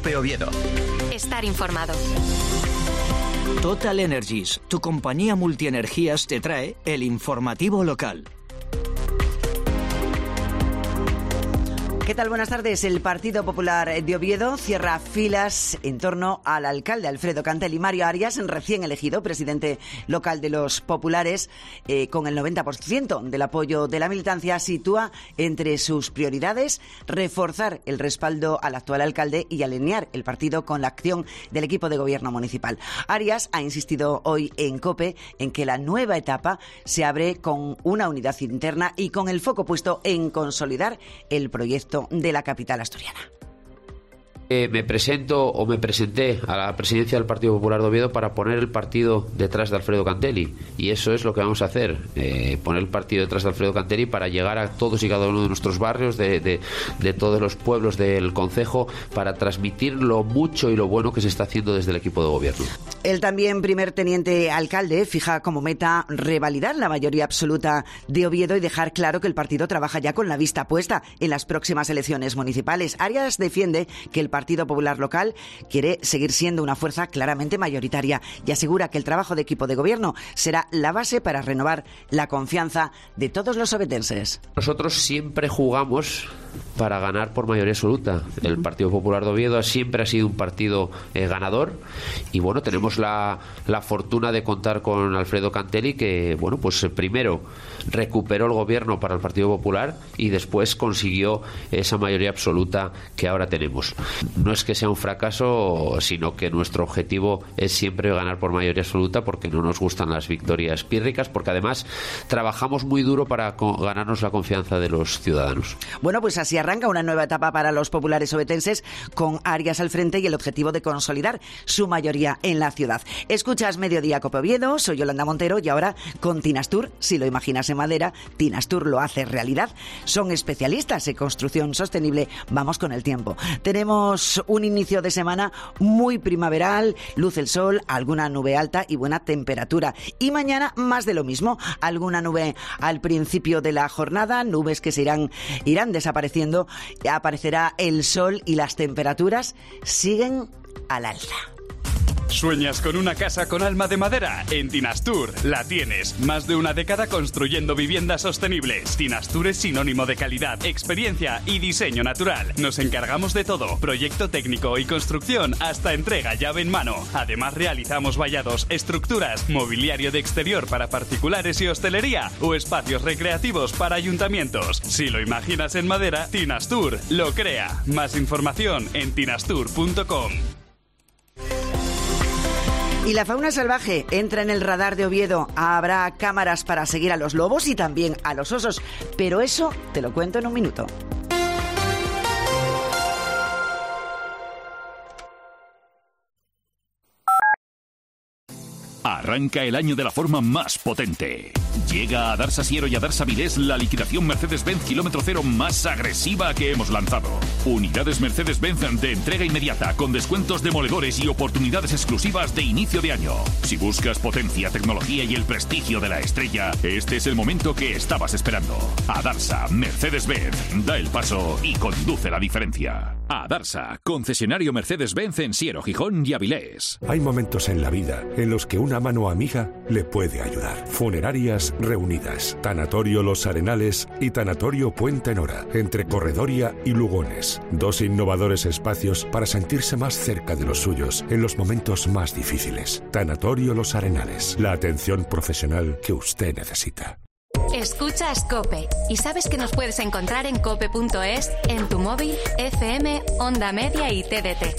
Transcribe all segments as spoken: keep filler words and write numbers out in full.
COPE Oviedo. Estar informado. Total Energies, tu compañía multienergías, te trae el informativo local. ¿Qué tal? Buenas tardes. El Partido Popular de Oviedo cierra filas en torno al alcalde Alfredo Cantelli. Mario Arias, recién elegido presidente local de los populares, eh, con el noventa por ciento del apoyo de la militancia, sitúa entre sus prioridades reforzar el respaldo al actual alcalde y alinear el partido con la acción del equipo de gobierno municipal. Arias ha insistido hoy en COPE en que la nueva etapa se abre con una unidad interna y con el foco puesto en consolidar el proyecto de la capital asturiana. Eh, me presento o me presenté a la presidencia del Partido Popular de Oviedo para poner el partido detrás de Alfredo Cantelli, y eso es lo que vamos a hacer, eh, poner el partido detrás de Alfredo Cantelli para llegar a todos y cada uno de nuestros barrios, de, de, de todos los pueblos del concejo, para transmitir lo mucho y lo bueno que se está haciendo desde el equipo de gobierno. El también primer teniente alcalde fija como meta revalidar la mayoría absoluta de Oviedo y dejar claro que el partido trabaja ya con la vista puesta en las próximas elecciones municipales. Arias defiende que el Partido Popular local quiere seguir siendo una fuerza claramente mayoritaria y asegura que el trabajo de equipo de gobierno será la base para renovar la confianza de todos los ovetenses. Nosotros siempre jugamos para ganar por mayoría absoluta. El Partido Popular de Oviedo siempre ha sido un partido eh, ganador, y bueno, tenemos la, la fortuna de contar con Alfredo Cantelli, que bueno, pues primero recuperó el gobierno para el Partido Popular y después consiguió esa mayoría absoluta que ahora tenemos. No es que sea un fracaso, sino que nuestro objetivo es siempre ganar por mayoría absoluta, porque no nos gustan las victorias pírricas, porque además trabajamos muy duro para ganarnos la confianza de los ciudadanos. Bueno, pues así arranca una nueva etapa para los populares ovetenses, con Arias al frente y el objetivo de consolidar su mayoría en la ciudad. Escuchas Mediodía Cope Oviedo, soy Yolanda Montero, y ahora con Tinastur. Si lo imaginas en madera, Tinastur lo hace realidad. Son especialistas en construcción sostenible. Vamos con el tiempo. Tenemos un inicio de semana muy primaveral, luce el sol, alguna nube alta y buena temperatura. Y mañana más de lo mismo, alguna nube al principio de la jornada, nubes que se irán, irán desapareciendo, aparecerá el sol y las temperaturas siguen al alza. ¿Sueñas con una casa con alma de madera? En Tinastur la tienes. Más de una década construyendo viviendas sostenibles. Tinastur es sinónimo de calidad, experiencia y diseño natural. Nos encargamos de todo. Proyecto técnico y construcción hasta entrega llave en mano. Además realizamos vallados, estructuras, mobiliario de exterior para particulares y hostelería o espacios recreativos para ayuntamientos. Si lo imaginas en madera, Tinastur lo crea. Más información en tinastur punto com. Y la fauna salvaje entra en el radar de Oviedo. Habrá cámaras para seguir a los lobos y también a los osos, pero eso te lo cuento en un minuto. Arranca el año de la forma más potente. Llega a Darsa Siero y a Darsa Vilés la liquidación Mercedes-Benz kilómetro cero más agresiva que hemos lanzado. Unidades Mercedes-Benz de entrega inmediata, con descuentos demoledores y oportunidades exclusivas de inicio de año. Si buscas potencia, tecnología y el prestigio de la estrella, este es el momento que estabas esperando. A Darsa Mercedes-Benz, da el paso y conduce la diferencia. A Darsa, concesionario Mercedes-Benz en Siero, Gijón y Avilés. Hay momentos en la vida en los que una mano amiga le puede ayudar. Funerarias Reunidas, Tanatorio Los Arenales y Tanatorio Puente Nora, entre Corredoria y Lugones. Dos innovadores espacios para sentirse más cerca de los suyos en los momentos más difíciles. Tanatorio Los Arenales, la atención profesional que usted necesita. Escuchas COPE y sabes que nos puedes encontrar en cope punto es, en tu móvil, F M, Onda Media y T D T.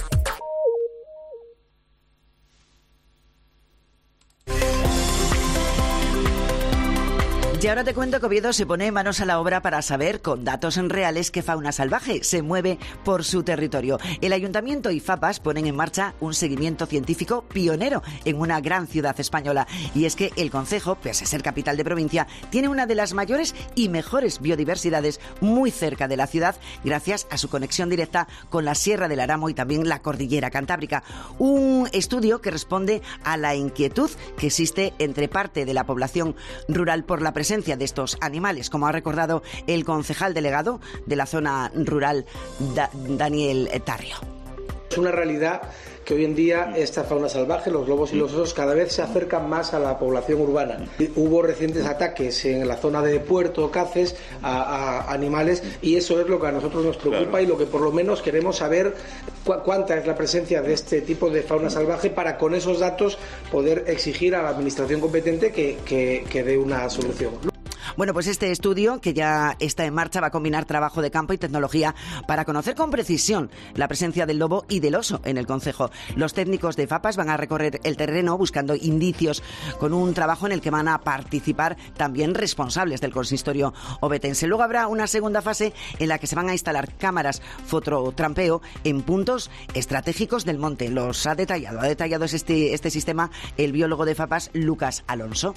Y ahora te cuento que Oviedo se pone manos a la obra para saber, con datos reales, qué fauna salvaje se mueve por su territorio. El Ayuntamiento y FAPAS ponen en marcha un seguimiento científico pionero en una gran ciudad española. Y es que el concejo, pese a ser capital de provincia, tiene una de las mayores y mejores biodiversidades muy cerca de la ciudad, gracias a su conexión directa con la Sierra del Aramo y también la Cordillera Cantábrica. Un estudio que responde a la inquietud que existe entre parte de la población rural por la presencia de estos animales, como ha recordado el concejal delegado de la zona rural, da- Daniel Tarrio. Es una realidad que hoy en día esta fauna salvaje, los lobos y los osos, cada vez se acercan más a la población urbana. Hubo recientes ataques en la zona de Puerto Cáceres a, a animales, y eso es lo que a nosotros nos preocupa, claro. Y lo que por lo menos queremos saber cu- cuánta es la presencia de este tipo de fauna salvaje, para con esos datos poder exigir a la administración competente que, que, que dé una solución. Bueno, pues este estudio, que ya está en marcha, va a combinar trabajo de campo y tecnología para conocer con precisión la presencia del lobo y del oso en el concejo. Los técnicos de FAPAS van a recorrer el terreno buscando indicios, con un trabajo en el que van a participar también responsables del consistorio ovetense. Luego habrá una segunda fase en la que se van a instalar cámaras fototrampeo en puntos estratégicos del monte. Los ha detallado, ha detallado este, este sistema el biólogo de FAPAS, Lucas Alonso.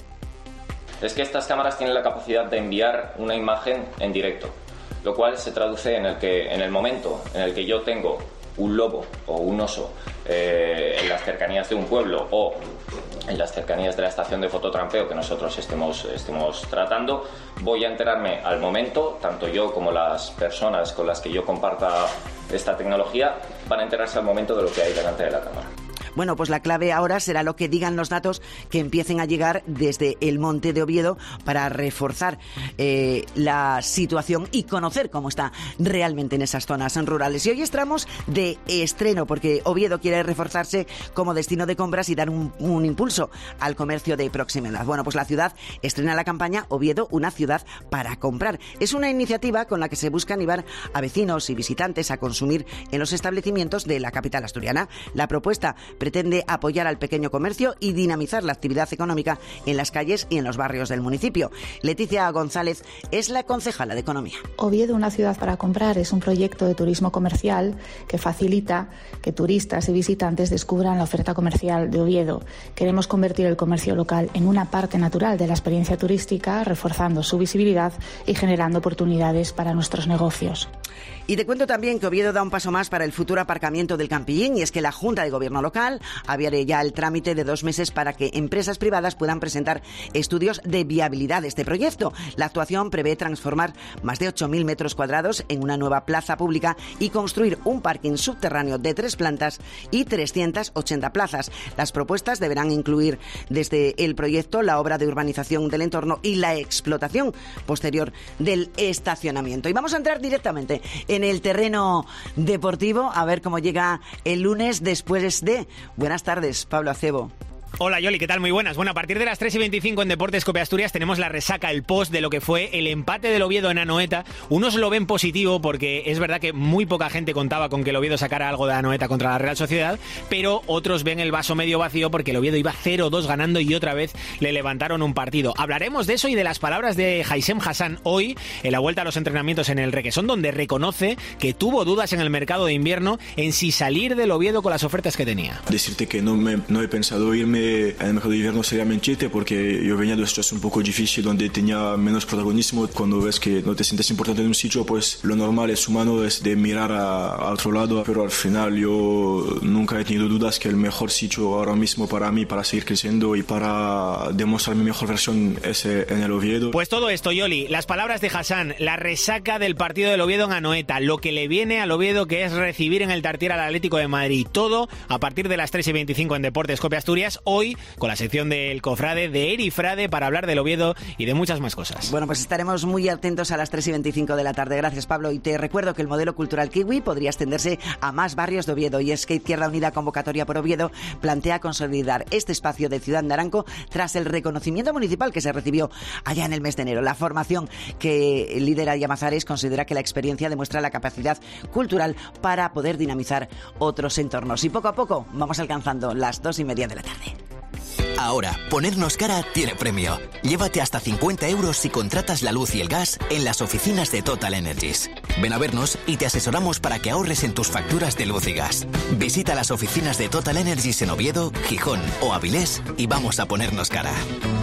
Es que estas cámaras tienen la capacidad de enviar una imagen en directo, lo cual se traduce en el que en el momento en el que yo tengo un lobo o un oso eh, en las cercanías de un pueblo o en las cercanías de la estación de fototrampeo que nosotros estemos, estemos tratando, voy a enterarme al momento, tanto yo como las personas con las que yo comparta esta tecnología van a enterarse al momento de lo que hay delante de la cámara. Bueno, pues la clave ahora será lo que digan los datos que empiecen a llegar desde el Monte de Oviedo para reforzar eh, la situación y conocer cómo está realmente en esas zonas rurales. Y hoy estamos de estreno porque Oviedo quiere reforzarse como destino de compras y dar un, un impulso al comercio de proximidad. Bueno, pues la ciudad estrena la campaña Oviedo, una ciudad para comprar. Es una iniciativa con la que se busca animar a vecinos y visitantes a consumir en los establecimientos de la capital asturiana. La propuesta pretende apoyar al pequeño comercio y dinamizar la actividad económica en las calles y en los barrios del municipio. Leticia González es la concejala de Economía. Oviedo, una ciudad para comprar, es un proyecto de turismo comercial que facilita que turistas y visitantes descubran la oferta comercial de Oviedo. Queremos convertir el comercio local en una parte natural de la experiencia turística, reforzando su visibilidad y generando oportunidades para nuestros negocios. Y te cuento también que Oviedo da un paso más para el futuro aparcamiento del Campillín, y es que la Junta de Gobierno local abre ya el trámite de dos meses para que empresas privadas puedan presentar estudios de viabilidad de este proyecto. La actuación prevé transformar más de ocho mil metros cuadrados en una nueva plaza pública y construir un parking subterráneo de tres plantas y trescientas ochenta plazas. Las propuestas deberán incluir desde el proyecto la obra de urbanización del entorno y la explotación posterior del estacionamiento. Y vamos a entrar directamente en el terreno deportivo a ver cómo llega el lunes después de... Buenas tardes, Pablo Acebo. Hola Yoli, ¿qué tal? Muy buenas. Bueno, a partir de las tres y veinticinco en Deportes Cope Asturias tenemos la resaca, el post de lo que fue el empate del Oviedo en Anoeta. Unos lo ven positivo porque es verdad que muy poca gente contaba con que el Oviedo sacara algo de Anoeta contra la Real Sociedad, pero otros ven el vaso medio vacío porque el Oviedo iba cero dos ganando y otra vez le levantaron un partido. Hablaremos de eso y de las palabras de Haisem Hassan hoy en la vuelta a los entrenamientos en el Requesón, donde reconoce que tuvo dudas en el mercado de invierno en si salir del Oviedo con las ofertas que tenía. Decirte que no, me, no he pensado irme en el mercado de invierno sería mentirte, porque yo venía de una situación un poco difícil donde tenía menos protagonismo. Cuando ves que no te sientes importante en un sitio, pues lo normal es humano, es de mirar a, a otro lado, pero al final yo nunca he tenido dudas que el mejor sitio ahora mismo para mí, para seguir creciendo y para demostrar mi mejor versión es en el Oviedo. Pues todo esto, Yoli, las palabras de Hassan, la resaca del partido del Oviedo en Anoeta, lo que le viene al Oviedo, que es recibir en el Tartiere al Atlético de Madrid, todo a partir de las tres y veinticinco en Deportes Cope Asturias, hoy con la sección del Cofrade, de Eri Frade, para hablar del Oviedo y de muchas más cosas. Bueno, pues estaremos muy atentos a las tres y veinticinco de la tarde. Gracias, Pablo. Y te recuerdo que el modelo cultural kiwi podría extenderse a más barrios de Oviedo, y es que Izquierda Unida Convocatoria por Oviedo plantea consolidar este espacio de Ciudad Naranco tras el reconocimiento municipal que se recibió allá en el mes de enero. La formación que lidera Llamazares considera que la experiencia demuestra la capacidad cultural para poder dinamizar otros entornos. Y poco a poco vamos alcanzando las dos y media de la tarde. Ahora, ponernos cara tiene premio. Llévate hasta cincuenta euros si contratas la luz y el gas en las oficinas de Total Energies. Ven a vernos y te asesoramos para que ahorres en tus facturas de luz y gas. Visita las oficinas de Total Energies en Oviedo, Gijón o Avilés y vamos a ponernos cara.